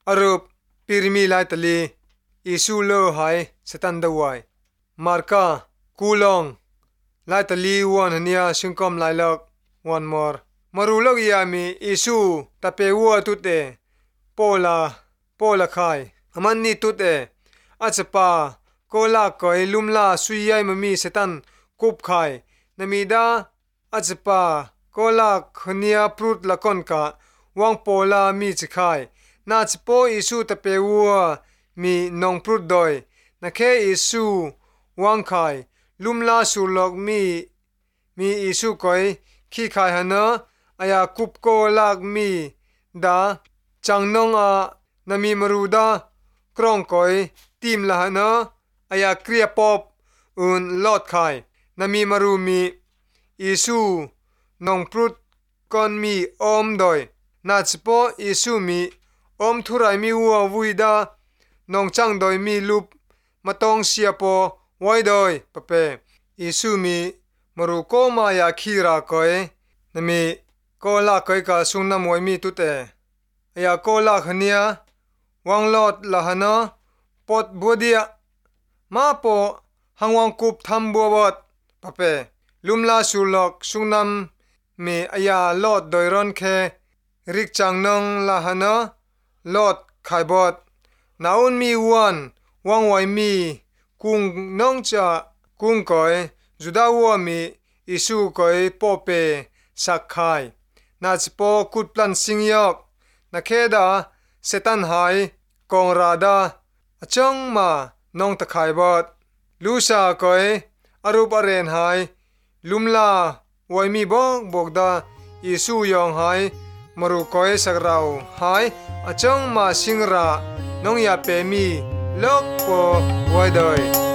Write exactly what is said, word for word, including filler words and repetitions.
อรูปปิริมีไลตลีอิสูเลอหายสตันดาวายมาร์กากูลองไลตลีวันเนียชิงคอมไลลักวันมอร์มารูลกยามีอิสูตะเปวัวตุเตโปลาโปลาคายมันนี่ตุเตอาจปาโกลาคอยลุมลาสุยยัยมมีสตันกุบคายนามีดาอาจปาโกลาคเนียพรุดละคนกะวังโปลามีจิคายนาจโปอิสูตะเปวัวมีนองพรุดดอยนักเคอิสูวังคายลุมลาสุลกมีมีอิสูคอยขี้คายฮะนะอายากุบโกลากมีดาจังนองอานามีมรูดากรองคอยทีมละฮะนะอายาเครียปอบอุนลอดคายนามีมารูมีอิสูนองพรุดก่อนมีอมดอยนาจโปอิสูมีอมทุไรมีวัววุยดานองจังดอยมีลุบมาตองเสียปอไว้ดอยปะเปอิสูมีมารูโกมายาคีราคอยนมีโกลาคอยกาสุงนามวยมีตุเตอยาโกลาขเนียวังลอดละหนะปอดบัวเดียมาปอหังวังกุบทำบัวบดปะเปลุมลาสุลกสุงนามมีอายาลอดโดยรอนเคริกจังนองละหนะลอดไข่บดนาอุนมีวันวังไวมีกุงน้องจะกุงก่อยจุดาวัวมีอิสูก่อยปอเปสักไข่นาจปอกุดพลันสิงยอกนักเคดาเซตันหายกองราดาจังมาน้องตะไคบดลูซาก่อยอรูปอเรนหายลุมลาไวมีบอกบอกดาอิสูยองหายมรุก่อยสักเราหายจังมาสิงราน้องยาเปมีลกปอไว้ดอย